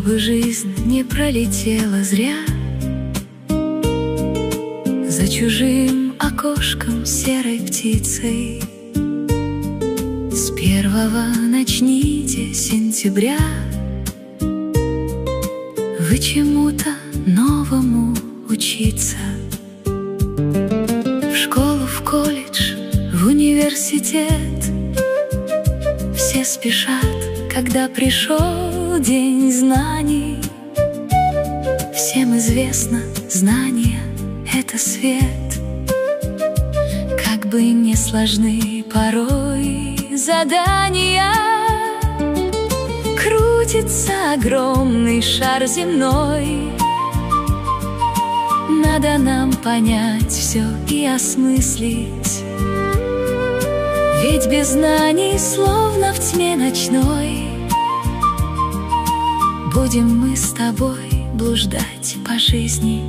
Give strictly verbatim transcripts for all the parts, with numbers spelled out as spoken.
Чтобы жизнь не пролетела зря за чужим окошком серой птицей. С первого начните сентября вы чему-то новому учиться. В школу, в колледж, в университет все спешат, когда пришел день знаний. Всем известно, знание — это свет. Как бы ни сложны порой задания, крутится огромный шар земной. Надо нам понять все и осмыслить, ведь без знаний, словно в тьме ночной, будем мы с тобой блуждать по жизни.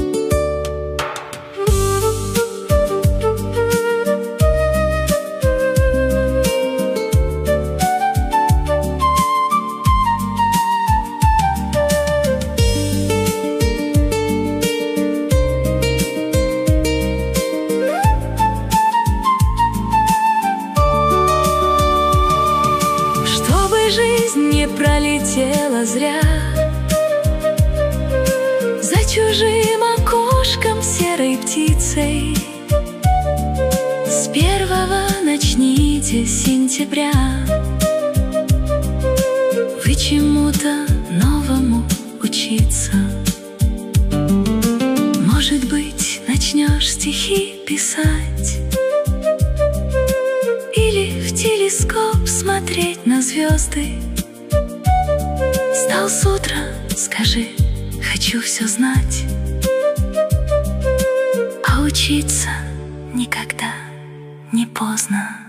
Жизнь не пролетела зря за чужим окошком серой птицей. С первого начните сентября вы чему-то новому учиться. Может быть, начнешь стихи писать или в телескоп смотреть на звезды. Встал с утра, скажи: хочу все знать. А учиться никогда не поздно.